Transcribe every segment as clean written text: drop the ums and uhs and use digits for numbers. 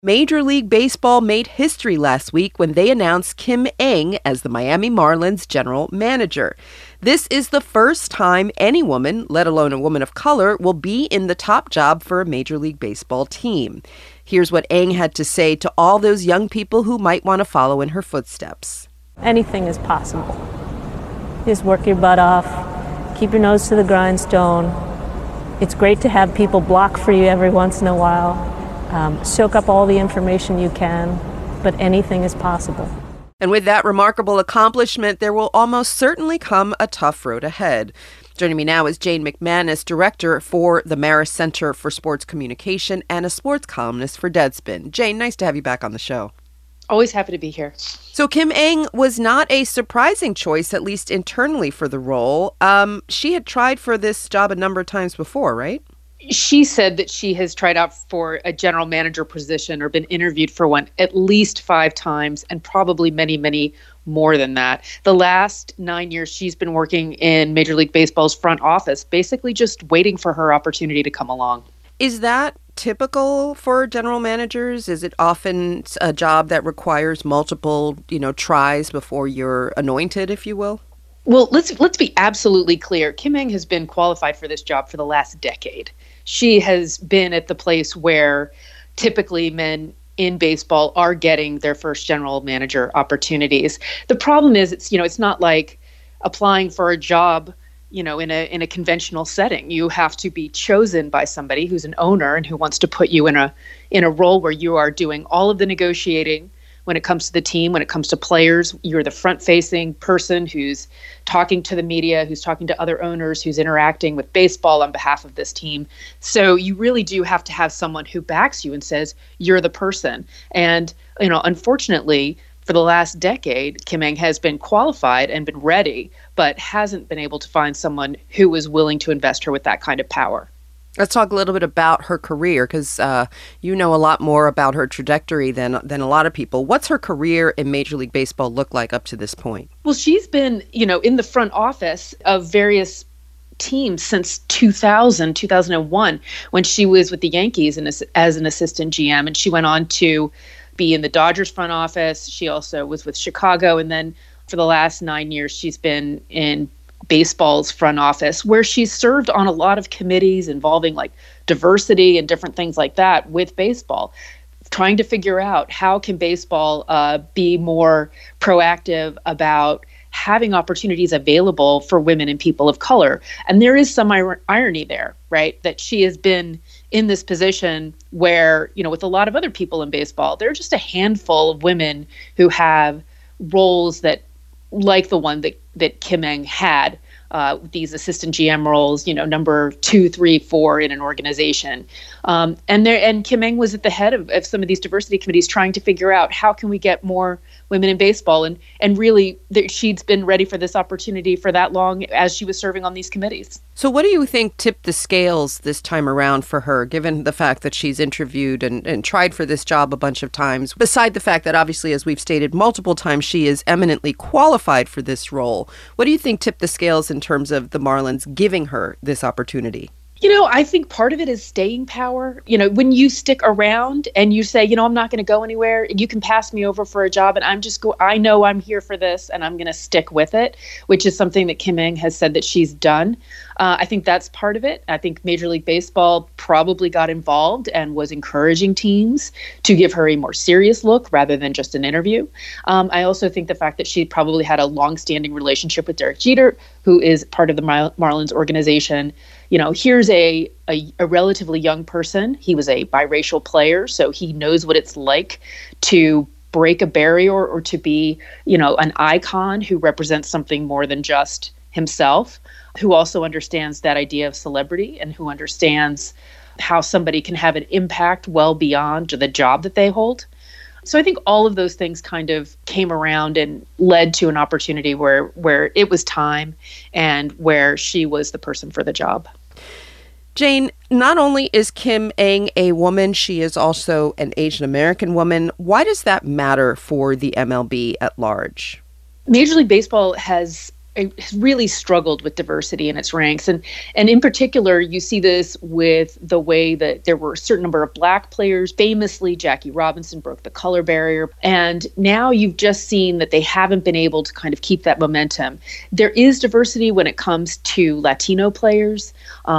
Major League Baseball made history last week when they announced Kim Ng as the Miami Marlins general manager. This is the first time any woman, let alone a woman of color, will be in the top job for a Major League Baseball team. Here's what Ng had to say to all those young people who might want to follow in her footsteps. Anything is possible. Just work your butt off, keep your nose to the grindstone. It's great to have people block for you every once in a while. Soak up all the information you can, but anything is possible. And with that remarkable accomplishment, there will almost certainly come a tough road ahead. Joining me now is Jane McManus, director for the Marist Center for Sports Communication and a sports columnist for Deadspin. Jane, nice to have you back on the show. Always happy to be here. So Kim Ng was not a surprising choice, at least internally, for the role. She had tried for this job a number of times before, right? She said that she has tried out for a general manager position or been interviewed for one at least 5 times and probably many, many more than that. The last 9 years, she's been working in Major League Baseball's front office, basically just waiting for her opportunity to come along. Is that typical for general managers? Is it often a job that requires multiple, tries before you're anointed, if you will? Well, let's be absolutely clear. Kim Ng has been qualified for this job for the last decade. She has been at the place where typically men in baseball are getting their first general manager opportunities. The problem is it's not like applying for a job, in a conventional setting. You have to be chosen by somebody who's an owner and who wants to put you in a role where you are doing all of the negotiating. When it comes to the team, when it comes to players, you're the front-facing person who's talking to the media, who's talking to other owners, who's interacting with baseball on behalf of this team. So you really do have to have someone who backs you and says, you're the person. And, unfortunately, for the last decade, Kim Ng has been qualified and been ready, but hasn't been able to find someone who was willing to invest her with that kind of power. Let's talk a little bit about her career, because you know a lot more about her trajectory than a lot of people. What's her career in Major League Baseball look like up to this point? Well, she's been, in the front office of various teams since 2001, when she was with the Yankees as an assistant GM, and she went on to be in the Dodgers front office. She also was with Chicago, and then for the last 9 years, she's been in baseball's front office, where she's served on a lot of committees involving like diversity and different things like that with baseball, trying to figure out how can baseball be more proactive about having opportunities available for women and people of color. And there is some irony there, right? That she has been in this position where, with a lot of other people in baseball, there are just a handful of women who have roles that, like the one that Kim Ng had, these assistant GM roles, number 2, 3, 4 in an organization. And Kim Ng was at the head of some of these diversity committees trying to figure out how can we get more women in baseball. And really, she'd been ready for this opportunity for that long as she was serving on these committees. So what do you think tipped the scales this time around for her, given the fact that she's interviewed and tried for this job a bunch of times, beside the fact that obviously, as we've stated multiple times, she is eminently qualified for this role? What do you think tipped the scales in terms of the Marlins giving her this opportunity? I think part of it is staying power. When you stick around and you say, I'm not going to go anywhere, you can pass me over for a job and I know I'm here for this and I'm going to stick with it, which is something that Kim Ng has said that she's done. I think that's part of it. I think Major League Baseball probably got involved and was encouraging teams to give her a more serious look rather than just an interview. I also think the fact that she probably had a longstanding relationship with Derek Jeter, who is part of the Marlins organization. Here's a relatively young person. He was a biracial player, so he knows what it's like to break a barrier or to be, an icon who represents something more than just himself, who also understands that idea of celebrity and who understands how somebody can have an impact well beyond the job that they hold. So I think all of those things kind of came around and led to an opportunity where it was time and where she was the person for the job. Jane, not only is Kim Ng a woman, she is also an Asian American woman. Why does that matter for the MLB at large? Major League Baseball has has really struggled with diversity in its ranks. And in particular, you see this with the way that there were a certain number of Black players. Famously, Jackie Robinson broke the color barrier. And now you've just seen that they haven't been able to kind of keep that momentum. There is diversity when it comes to Latino players.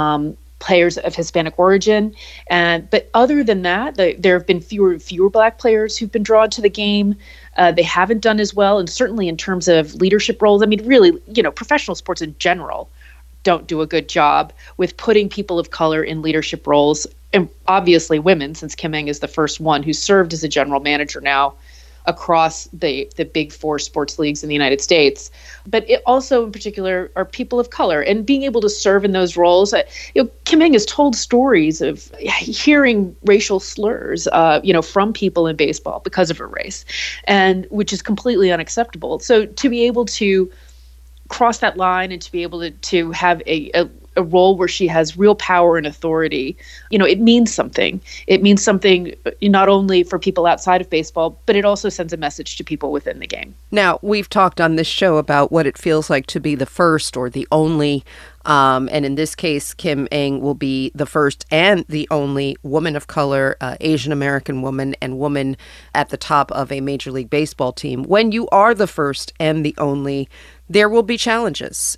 Players of Hispanic origin. But other than that, there have been fewer Black players who've been drawn to the game. They haven't done as well. And certainly in terms of leadership roles, I mean, really, professional sports in general don't do a good job with putting people of color in leadership roles. And obviously women, since Kim Ng is the first one who served as a general manager now across the big four sports leagues in the United States. But it also in particular are people of color, and being able to serve in those roles. Kim Ng has told stories of hearing racial slurs, from people in baseball because of her race, and which is completely unacceptable. So to be able to cross that line and to be able to have a role where she has real power and authority, it means something. It means something not only for people outside of baseball, but it also sends a message to people within the game. Now, we've talked on this show about what it feels like to be the first or the only, and in this case, Kim Ng will be the first and the only woman of color, Asian American woman, and woman at the top of a Major League Baseball team. When you are the first and the only, there will be challenges.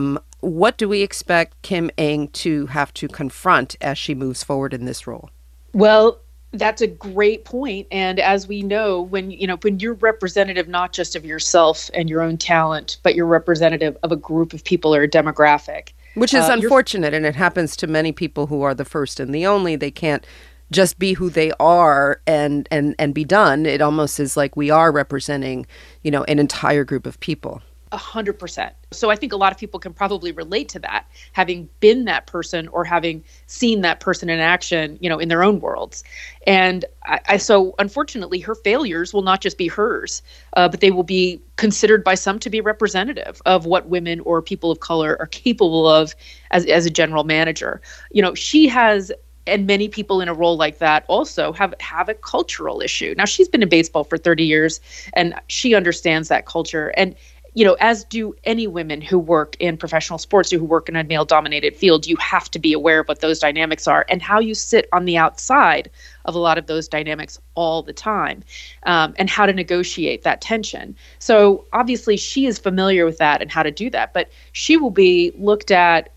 What do we expect Kim Ng to have to confront as she moves forward in this role? Well, that's a great point. And as we know, when you're representative not just of yourself and your own talent, but you're representative of a group of people or a demographic. Which is unfortunate, and it happens to many people who are the first and the only. They can't just be who they are and be done. It almost is like we are representing, an entire group of people. 100%. So I think a lot of people can probably relate to that, having been that person or having seen that person in action, in their own worlds. And so unfortunately, her failures will not just be hers, but they will be considered by some to be representative of what women or people of color are capable of as a general manager. She has, and many people in a role like that also have a cultural issue. Now, she's been in baseball for 30 years, and she understands that culture. And as do any women who work in professional sports or who work in a male-dominated field. You have to be aware of what those dynamics are and how you sit on the outside of a lot of those dynamics all the time, and how to negotiate that tension. So obviously she is familiar with that and how to do that, but she will be looked at,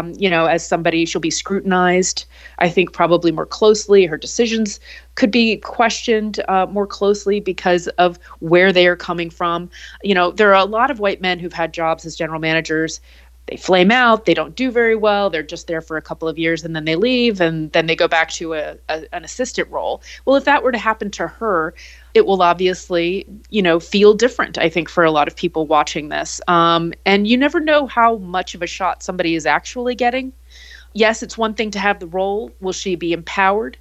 as somebody, she'll be scrutinized, I think probably more closely. Her decisions could be questioned more closely because of where they are coming from. There are a lot of white men who've had jobs as general managers. They flame out, they don't do very well, they're just there for a couple of years and then they leave, and then they go back to an assistant role. Well, if that were to happen to her, it will obviously, feel different, I think, for a lot of people watching this. And you never know how much of a shot somebody is actually getting. Yes, it's one thing to have the role. Will she be empowered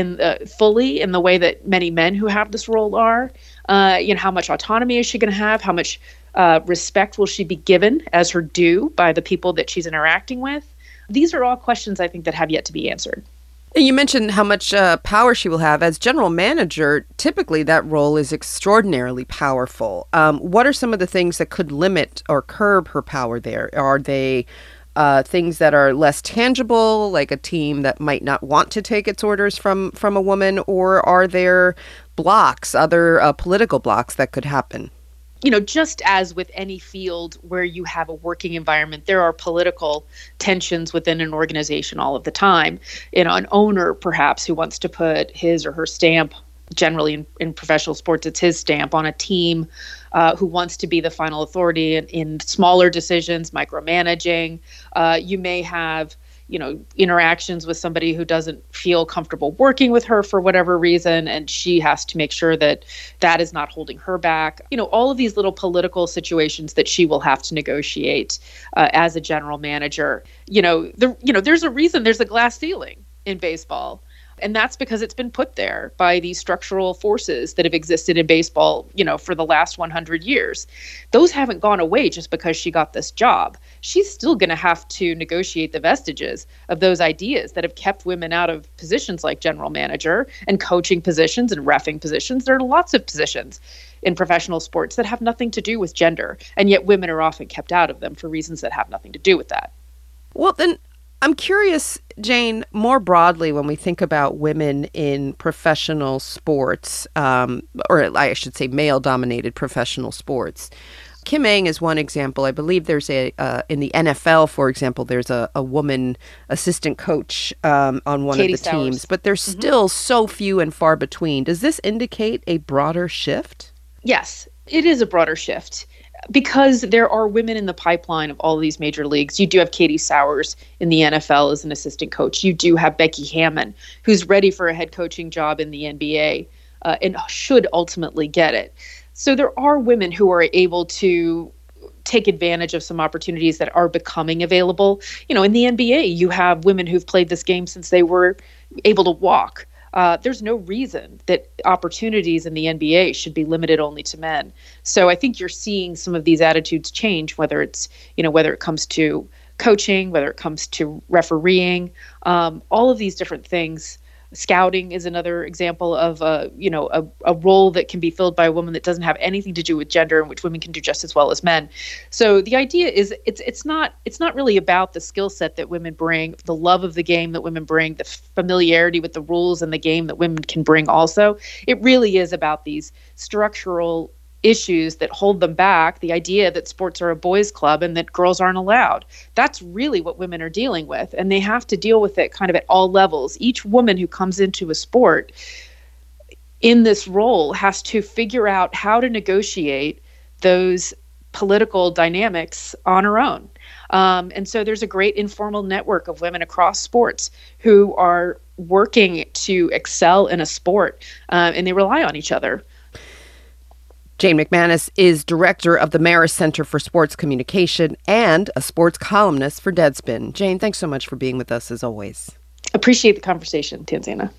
fully in the way that many men who have this role are? How much autonomy is she going to have? How much respect will she be given as her due by the people that she's interacting with? These are all questions I think that have yet to be answered. You mentioned how much power she will have. As general manager, typically that role is extraordinarily powerful. What are some of the things that could limit or curb her power there? Are they things that are less tangible, like a team that might not want to take its orders from a woman, or are there blocks, other political blocks that could happen? Just as with any field where you have a working environment, there are political tensions within an organization all of the time. An owner, perhaps, who wants to put his or her stamp, generally in professional sports, it's his stamp on a team, who wants to be the final authority in smaller decisions, micromanaging. You may have interactions with somebody who doesn't feel comfortable working with her for whatever reason, and she has to make sure that is not holding her back. All of these little political situations that she will have to negotiate as a general manager. There's a reason there's a glass ceiling in baseball. And that's because it's been put there by these structural forces that have existed in baseball, for the last 100 years. Those haven't gone away just because she got this job. She's still going to have to negotiate the vestiges of those ideas that have kept women out of positions like general manager and coaching positions and reffing positions. There are lots of positions in professional sports that have nothing to do with gender, and yet women are often kept out of them for reasons that have nothing to do with that. Well, then I'm curious, Jane, more broadly, when we think about women in professional sports, or I should say male-dominated professional sports. Kim Ng is one example. I believe there's in the NFL, for example, there's a woman assistant coach on one Katie of the Sowers. teams, but there's still so few and far between. Does this indicate a broader shift? Yes, it is a broader shift because there are women in the pipeline of all of these major leagues. You do have Katie Sowers in the NFL as an assistant coach. You do have Becky Hammon, who's ready for a head coaching job in the NBA and should ultimately get it. So there are women who are able to take advantage of some opportunities that are becoming available. In the NBA, you have women who've played this game since they were able to walk. There's no reason that opportunities in the NBA should be limited only to men. So I think you're seeing some of these attitudes change, whether it comes to coaching, whether it comes to refereeing, all of these different things. Scouting is another example of a role that can be filled by a woman that doesn't have anything to do with gender and which women can do just as well as men. So the idea is it's not really about the skill set that women bring, the love of the game that women bring, the familiarity with the rules and the game that women can bring also. It really is about these structural issues that hold them back, the idea that sports are a boys' club and that girls aren't allowed. That's really what women are dealing with, and they have to deal with it kind of at all levels. Each woman who comes into a sport in this role has to figure out how to negotiate those political dynamics on her own. And so there's a great informal network of women across sports who are working to excel in a sport, and they rely on each other. Jane McManus is director of the Marist Center for Sports Communication and a sports columnist for Deadspin. Jane, thanks so much for being with us as always. Appreciate the conversation, Tanzana.